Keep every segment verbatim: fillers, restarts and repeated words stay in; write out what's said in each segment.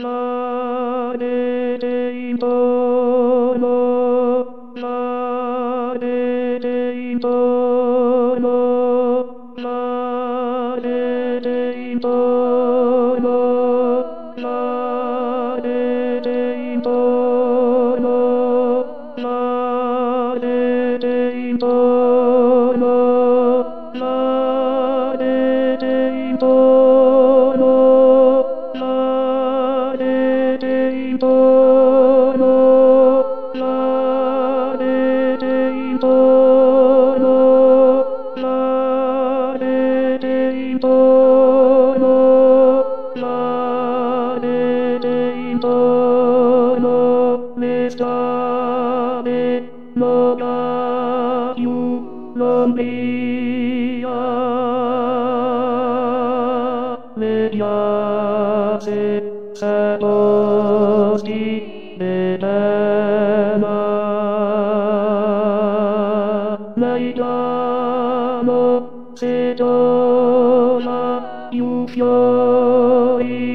mare de intorno, mare de intorno, mare de intorno, mare de intorno, mare de intorno, mare de intorno, mare de intorno, mare de intorno, mare de intorno, mare de intorno, le strade non ha più l'ombria, le piazze seposti d'Edema, vediamo se dona più fiori,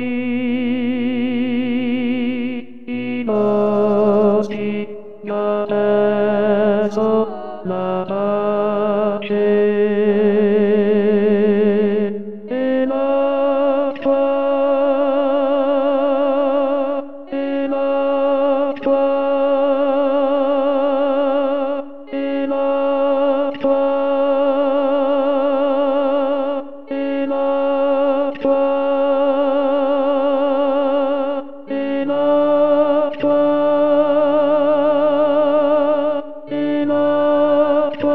i nostri adesso la pace e l'acqua, e l'acqua, e l'acqua, e l'acqua, e l'acqua, e l'acqua.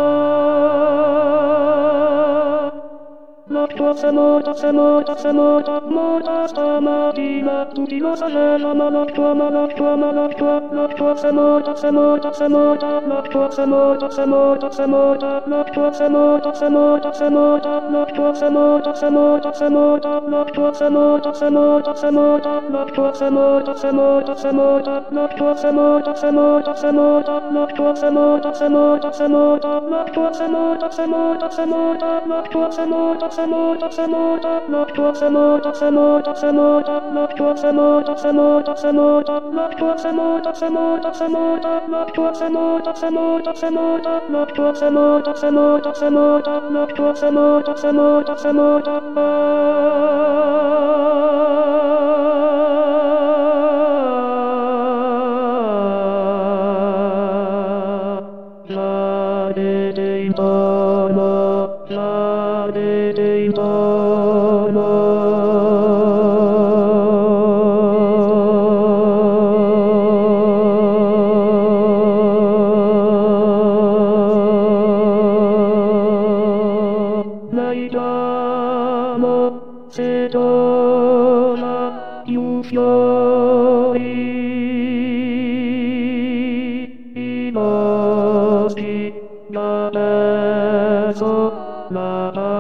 L'acqua s'è molta, s'è molta, s'è molta, molta stamattina, tutti lo sapevano, ma l'acqua, ma l'acqua, ma l'acqua, l'acqua s'è molta, s'è molta, s'è molta, l'acqua s'è molta, s'è molta, s'è molta, l'acqua s'è molta, s'è molta, s'è molta, l'acqua s'è molta, s'è molta, s'è molta, l'acqua s'è molta, s'è molta, s'è molta, l'acqua s'è molta, s'è molta, s'è molta, l'acqua s'è molta, s'è molta, s'è molta, l'acqua s'è molta, s'è molta, s'è molta, l'acqua s'è molta, s'è molta, s'è molta, l'acqua s'è molta, s'è molta, s'è molta, l'acqua s'è molta, s'è molta, s'è molta, l'acqua s'è molta, s'è molta, s'è molta, l'acqua s'è molta, s'è molta, s'è molta, l'acqua s'è molta, s'è molta, s'è molta, l'acqua s'è molta, s'è molta, s'è molta, l'acqua s'è molta, s'è molta, s'è molta. Mare de intorno, mare de intorno, vediamo se dona più fiori, i nostri adesso la